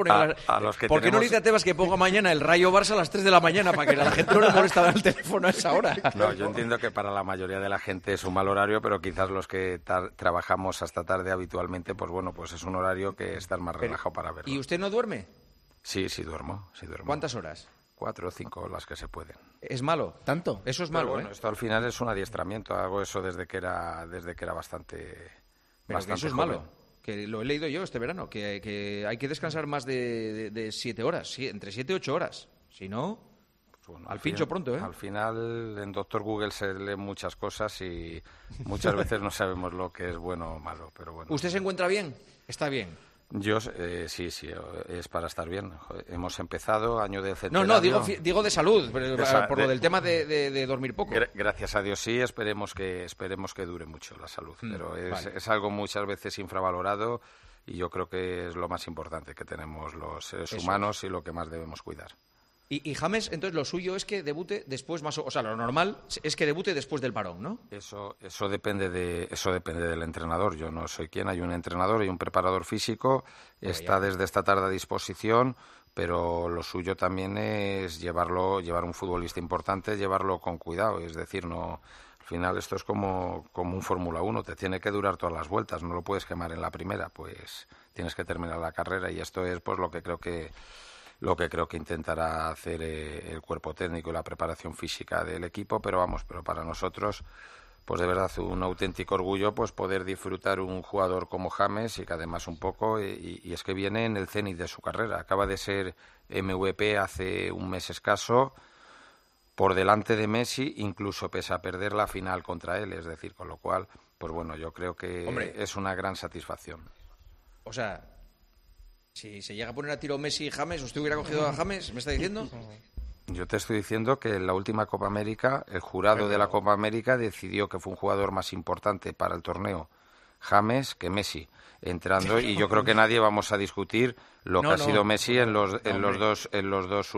qué no le dice a Tebas que ponga mañana el Rayo Barça a las 3 de la mañana para que a la gente no le moleste dar el teléfono a esa hora? No, yo entiendo que para la mayoría de la gente es un mal horario, pero quizás los que trabajamos hasta tarde habitualmente, pues bueno, pues es un horario que estás más relajado para verlo. ¿Y usted no duerme? Sí, duermo. ¿Cuántas horas? 4 o 5 las que se pueden. ¿Es malo? ¿Tanto? Eso es malo, bueno, esto al final es un adiestramiento. Hago eso desde que era bastante Pero que eso es joven. malo. Que lo he leído yo este verano, que hay que descansar más de 7 horas, sí, entre 7 y 8 horas. Si no, pues bueno, al pincho pronto, ¿eh? Al final en Doctor Google se leen muchas cosas y muchas veces no sabemos lo que es bueno o malo, pero bueno. ¿Usted se encuentra bien? ¿Está bien? Yo sí, es para estar bien. Hemos empezado año de centenario. No, digo de salud, por lo del tema de dormir poco. Gracias a Dios sí, esperemos que dure mucho la salud, pero es algo muchas veces infravalorado y yo creo que es lo más importante que tenemos los seres humanos y lo que más debemos cuidar. Y James, entonces lo suyo es que debute después o sea, lo normal es que debute después del parón, ¿no? Eso depende del entrenador. Yo no soy quien, hay un entrenador y un preparador físico, está desde esta tarde a disposición, pero lo suyo también es llevar un futbolista importante, llevarlo con cuidado, es decir, no. Al final esto es como un Fórmula 1, te tiene que durar todas las vueltas, no lo puedes quemar en la primera, pues tienes que terminar la carrera y esto es pues lo que creo que intentará hacer el cuerpo técnico y la preparación física del equipo, pero para nosotros, pues de verdad un auténtico orgullo pues poder disfrutar un jugador como James y que además un poco, y es que viene en el cenit de su carrera, acaba de ser MVP hace un mes escaso, por delante de Messi, incluso pese a perder la final contra él, es decir, con lo cual, pues bueno, yo creo que es una gran satisfacción. O sea, si se llega a poner a tiro Messi y James, ¿usted hubiera cogido a James? ¿Me está diciendo? Yo te estoy diciendo que en la última Copa América, el jurado de la Copa América decidió que fue un jugador más importante para el torneo James que Messi entrando, y yo creo que nadie vamos a discutir lo que ha sido Messi en las dos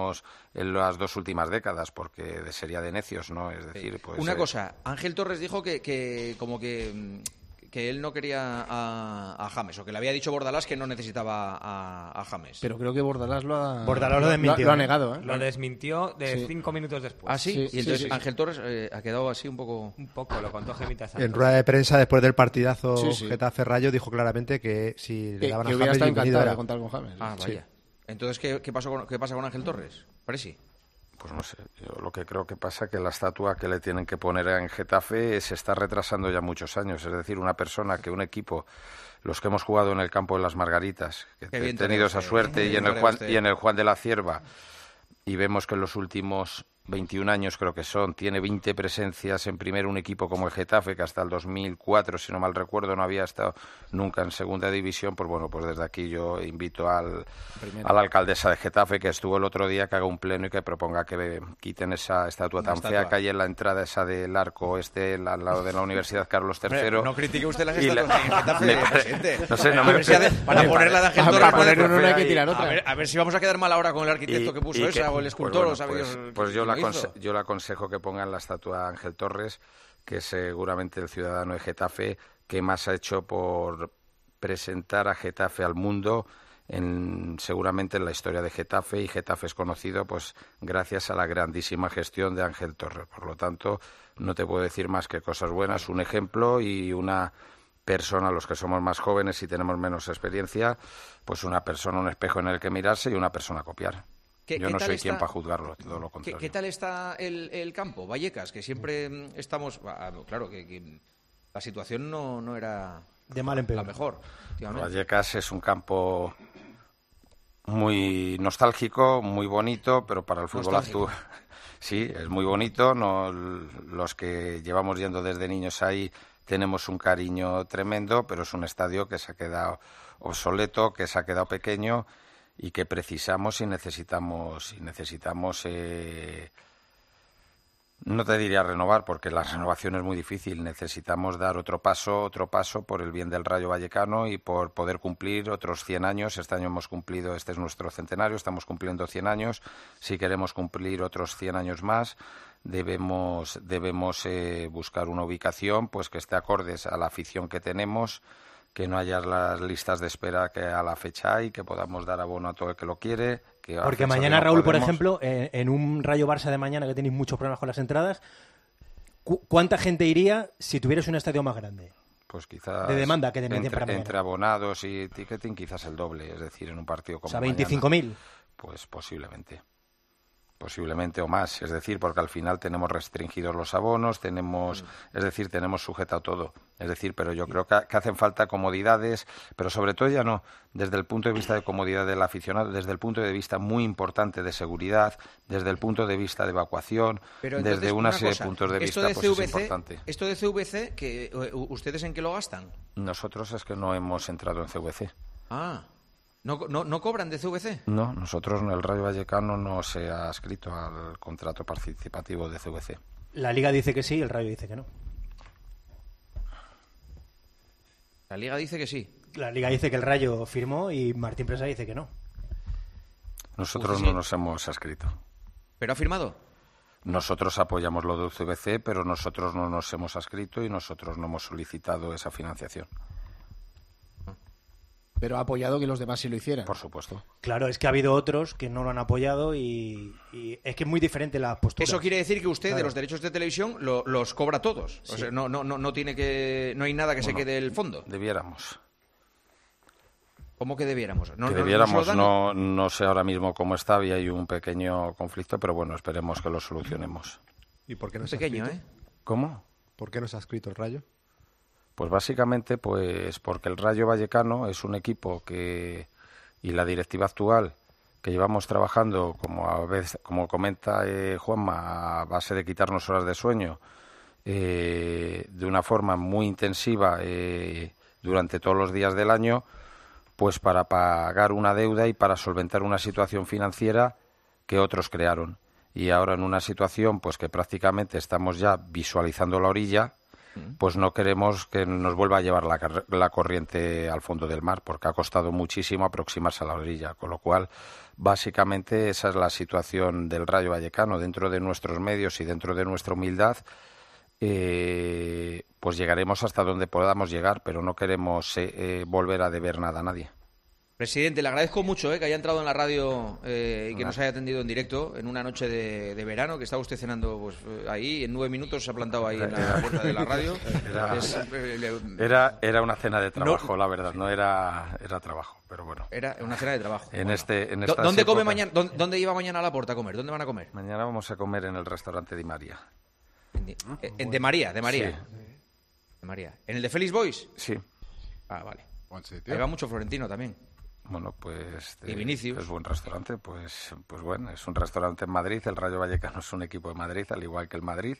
últimas décadas, porque sería de necios, ¿no? Es decir, pues una cosa, Ángel Torres dijo que que él no quería a James, o que le había dicho Bordalás que no necesitaba a James. Pero creo que Bordalás lo desmintió. Lo ha negado, ¿eh? Lo desmintió 5 minutos después. ¿Ah, sí? Y entonces Ángel Torres ha quedado así un poco... Un poco, lo contó Gemita Santos. En rueda de prensa, después del partidazo Getafe-Rayo, dijo claramente que si le daban a James, hubiera bienvenido era. contar con James. Ah, vaya. Entonces, ¿qué pasa con Ángel Torres? Presi. Pues no sé, yo lo que creo que pasa es que la estatua que le tienen que poner en Getafe se está retrasando ya muchos años. Es decir, una persona que un equipo, los que hemos jugado en el campo de las Margaritas, que he tenido esa suerte, y en el Juan de la Cierva, y vemos que en los últimos 21 años creo que tiene 20 presencias en primero un equipo como el Getafe, que hasta el 2004, si no mal recuerdo, no había estado nunca en segunda división. Pues bueno, pues desde aquí yo invito a la alcaldesa de Getafe, que estuvo el otro día, que haga un pleno y que proponga que quiten esa estatua tan fea que hay en la entrada esa del arco al lado de la Universidad Carlos III. No critique usted las estatuas en Getafe, presidente. No sé, para ponerla de Ángel Torres, para poner una hay que tirar otra. A ver si vamos a quedar mal ahora con el arquitecto que puso esa, o el escultor, o sabe Dios. Pues yo le aconsejo que pongan la estatua a Ángel Torres, que es seguramente el ciudadano de Getafe que más ha hecho por presentar a Getafe al mundo, seguramente en la historia de Getafe, y Getafe es conocido pues gracias a la grandísima gestión de Ángel Torres. Por lo tanto, no te puedo decir más que cosas buenas, un ejemplo y una persona, los que somos más jóvenes y tenemos menos experiencia, pues una persona, un espejo en el que mirarse y una persona a copiar. Yo no soy quien para juzgarlo, todo lo contrario. ¿Qué tal está el campo? Vallecas, que siempre estamos... Claro, que la situación no era de mal en peor. La mejor. Vallecas es un campo muy nostálgico, muy bonito, pero para el fútbol actual... Sí, es muy bonito. Los que llevamos yendo desde niños ahí tenemos un cariño tremendo, pero es un estadio que se ha quedado obsoleto, que se ha quedado pequeño, y que precisamos y necesitamos no te diría renovar, porque la renovación es muy difícil. Necesitamos dar otro paso por el bien del Rayo Vallecano y por poder cumplir otros 100 años. Este año hemos cumplido, este es nuestro centenario, estamos cumpliendo 100 años. Si queremos cumplir otros 100 años más, debemos buscar una ubicación pues que esté acordes a la afición que tenemos, que no haya las listas de espera que a la fecha hay, que podamos dar abono a todo el que lo quiere. Porque mañana, Raúl, por ejemplo, en un Rayo Barça de mañana, que tenéis muchos problemas con las entradas, ¿cuánta gente iría si tuvieras un estadio más grande? Pues quizás de demanda que te para entre abonados y ticketing quizás el doble, es decir, en un partido como mañana. O sea, 25.000. Pues posiblemente o más, es decir, porque al final tenemos restringidos los abonos, tenemos sujetado todo, es decir, pero yo creo que hacen falta comodidades, pero sobre todo ya no desde el punto de vista de comodidad del aficionado, desde el punto de vista muy importante de seguridad, desde el punto de vista de evacuación, desde una serie de puntos de vista, pues es importante. Esto de CVC, ¿ustedes en qué lo gastan? Nosotros es que no hemos entrado en CVC. Ah. ¿No cobran de CVC? No, nosotros, el Rayo Vallecano no se ha adscrito al contrato participativo de CVC. La Liga dice que sí y el Rayo dice que no. La Liga dice que sí. La Liga dice que el Rayo firmó y Martín Presa dice que no. Nosotros no nos hemos adscrito. ¿Pero ha firmado? Nosotros apoyamos lo del CVC, pero nosotros no nos hemos adscrito y nosotros no hemos solicitado esa financiación. Pero ha apoyado que los demás sí lo hicieran. Por supuesto. Claro, es que ha habido otros que no lo han apoyado y es que es muy diferente la postura. Eso quiere decir que usted de los derechos de televisión los cobra todos. Sí. O sea, no hay nada que se quede el fondo. Debiéramos. ¿Cómo que debiéramos? No sé ahora mismo cómo está, había ahí un pequeño conflicto, pero bueno, esperemos que lo solucionemos. ¿Y por qué no se ha pequeño, escrito? ¿Cómo? ¿Por qué no se ha escrito el Rayo? Pues básicamente porque el Rayo Vallecano es un equipo y la directiva actual que llevamos trabajando, como comenta Juanma, a base de quitarnos horas de sueño, de una forma muy intensiva durante todos los días del año, pues para pagar una deuda y para solventar una situación financiera que otros crearon. Y ahora en una situación pues que prácticamente estamos ya visualizando la orilla, pues no queremos que nos vuelva a llevar la corriente al fondo del mar, porque ha costado muchísimo aproximarse a la orilla, con lo cual básicamente esa es la situación del Rayo Vallecano. Dentro de nuestros medios y dentro de nuestra humildad pues llegaremos hasta donde podamos llegar, pero no queremos volver a deber nada a nadie. Presidente, le agradezco mucho que haya entrado en la radio y que nos haya atendido en directo en una noche de verano, que estaba usted cenando pues, ahí, en 9 minutos se ha plantado ahí en la puerta de la radio. Era una cena de trabajo, la verdad, no era trabajo, pero bueno. Era una cena de trabajo. ¿Dónde come mañana? ¿Dónde iba mañana a la Porta a comer? ¿Dónde van a comer? Mañana vamos a comer en el restaurante Di María. De María. Sí. De María. ¿En el de Félix Boys? Sí. Ah, vale. Ahí va mucho florentino también. Bueno, pues... y Vinicius. Es buen restaurante, pues bueno, es un restaurante en Madrid, el Rayo Vallecano es un equipo de Madrid, al igual que el Madrid.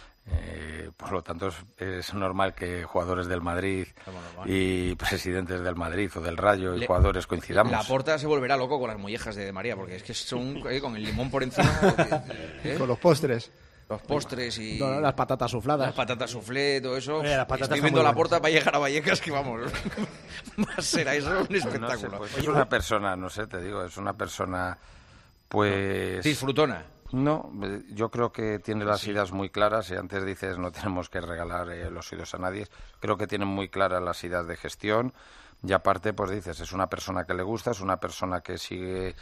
Por lo tanto, es normal que jugadores del Madrid y presidentes del Madrid o del Rayo y jugadores coincidamos. La Porta se volverá loco con las mollejas de María, porque es que son con el limón por encima. Con los postres. Los postres y... No, las patatas sufladas. Las patatas suflé, todo eso. Estoy viendo la Porta para llegar a Vallecas, que vamos, va a ser eso un espectáculo. No sé, pues es una persona, no sé, te digo, es una persona, pues... ¿Disfrutona? No, yo creo que tiene las ideas muy claras y antes dices no tenemos que regalar los oídos a nadie. Creo que tiene muy claras las ideas de gestión y aparte, pues dices, es una persona que le gusta, es una persona que sigue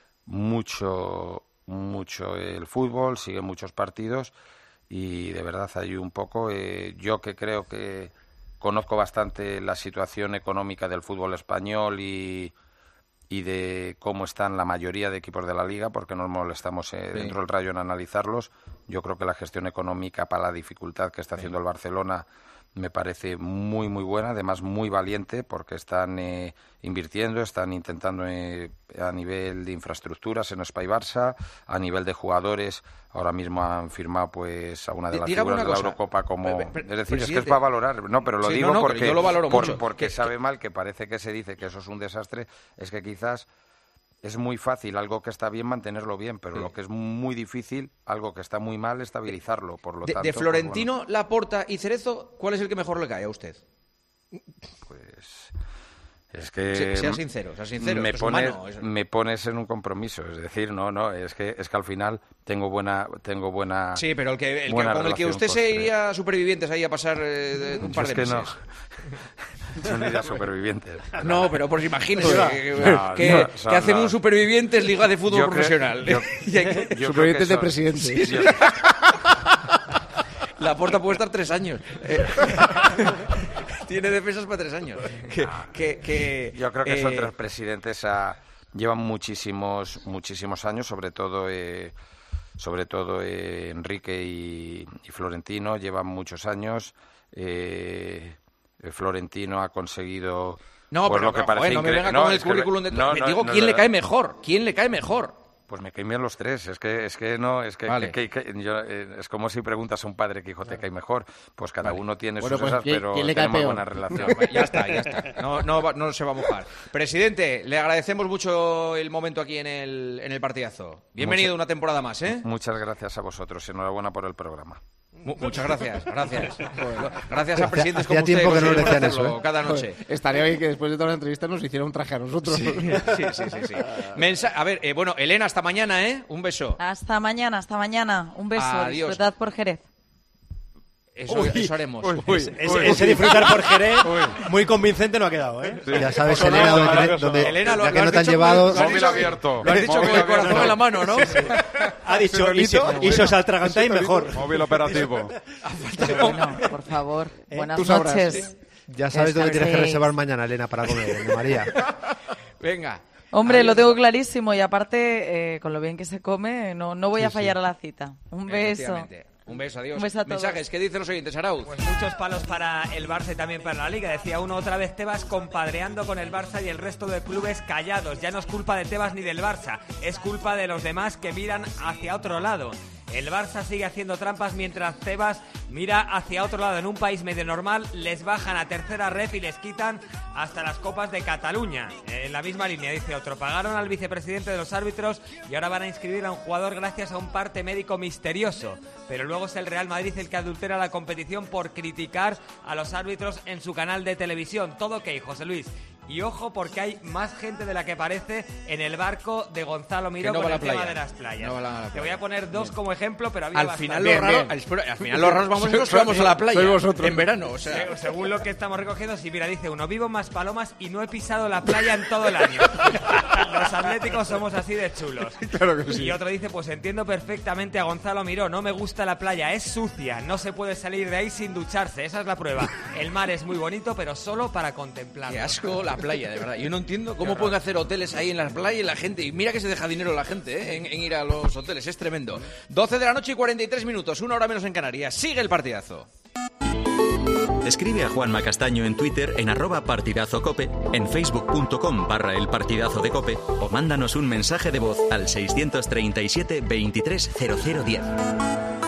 mucho el fútbol, sigue muchos partidos y de verdad hay un poco, yo que creo que conozco bastante la situación económica del fútbol español y de cómo están la mayoría de equipos de la Liga, porque no nos molestamos dentro del Rayo en analizarlos. Yo creo que la gestión económica para la dificultad que está haciendo el Barcelona me parece muy, muy buena, además muy valiente, porque están invirtiendo, están intentando a nivel de infraestructuras en Espai Barça, a nivel de jugadores, ahora mismo han firmado pues a una de las figuras de la Eurocopa como... Es decir, es que es para valorar, no, pero lo digo porque, yo lo valoro mucho. Porque sabe mal, que parece que se dice que eso es un desastre, es que quizás... Es muy fácil algo que está bien mantenerlo bien, pero lo que es muy difícil, algo que está muy mal, estabilizarlo. Por lo tanto, de Florentino, pues, Laporta y Cerezo, ¿cuál es el que mejor le cae a usted? Pues es que sea sincero, me pones en un compromiso, es decir, no, es que al final tengo buena sí, pero con el que usted se iría a Supervivientes ahí a pasar un par de meses. No. Son ideas supervivientes. No, pero pues imagínese que hacen un Supervivientes Liga de Fútbol Profesional. Supervivientes de presidente. Sí. La Porta puede estar 3 años. Tiene defensas para 3 años. Yo creo que esos 3 presidentes llevan muchísimos años, sobre todo Enrique y Florentino llevan muchos años. Florentino ha conseguido lo que parece no me venga con el currículum de digo quién le cae mejor. Pues me caen bien los 3, es que es como si preguntas a un padre qué hijo te cae mejor, pues cada uno tiene sus cosas, pero tenemos buena relación. Ya está. No se va a mojar. Presidente, le agradecemos mucho el momento aquí en el partidazo. Bienvenido una temporada más, ¿eh? Muchas gracias a vosotros, enhorabuena por el programa. Muchas gracias. Gracias a presidentes como usted tiempo que no decían eso, cada noche. Estaría bien que después de todas las entrevistas nos hiciera un traje a nosotros. Sí. A ver, Elena, hasta mañana, ¿eh? Un beso. Hasta mañana. Un beso. Adiós. Disfrutad por Jerez. Eso haremos. Ese disfrutar por Jerez, muy convincente no ha quedado, ¿eh? Sí. Ya sabes, Elena, Elena, ya que no te han llevado... Móvil abierto. Lo has dicho con el corazón en la mano, ¿no? Ha dicho, y si os atragantáis mejor. Móvil operativo. Bueno, por favor, buenas noches. Ya sabes dónde tienes que reservar mañana, Elena, para comer, en María. Venga. Hombre, lo tengo clarísimo y aparte, con lo bien que se come, no voy a fallar a la cita. Un beso. Un beso, adiós. Un beso a todos. Mensajes, ¿qué dicen los oyentes, Arauz? Pues muchos palos para el Barça y también para la Liga. Decía uno otra vez, Tebas compadreando con el Barça y el resto de clubes callados. Ya no es culpa de Tebas ni del Barça, es culpa de los demás que miran hacia otro lado. El Barça sigue haciendo trampas mientras Tebas mira hacia otro lado. En un país medio normal les bajan a tercera ref y les quitan hasta las copas de Cataluña. En la misma línea, dice otro, pagaron al vicepresidente de los árbitros y ahora van a inscribir a un jugador gracias a un parte médico misterioso. Pero luego es el Real Madrid el que adultera la competición por criticar a los árbitros en su canal de televisión. Todo ok, José Luis. Y ojo, porque hay más gente de la que parece en el barco de Gonzalo Miró con el tema de las playas. Te voy a poner dos como ejemplo, pero había al final lo raro vamos a la playa en verano. O sea. Según lo que estamos recogiendo, si mira, dice uno, vivo más Palomas y no he pisado la playa en todo el año. Los atléticos somos así de chulos. Claro que sí. Y otro dice, pues entiendo perfectamente a Gonzalo Miró, no me gusta la playa, es sucia, no se puede salir de ahí sin ducharse, esa es la prueba. El mar es muy bonito, pero solo para contemplarlo. Qué asco la playa, de verdad. Yo no entiendo cómo pueden hacer hoteles ahí en las playas y la gente, y mira que se deja dinero la gente en ir a los hoteles, es tremendo. 12 de la noche y 43 minutos, 1 hora menos en Canarias. Sigue el partidazo. Escribe a Juanma Castaño en Twitter en @partidazocope, en facebook.com/elpartidazo de Cope o mándanos un mensaje de voz al 637 23 0010.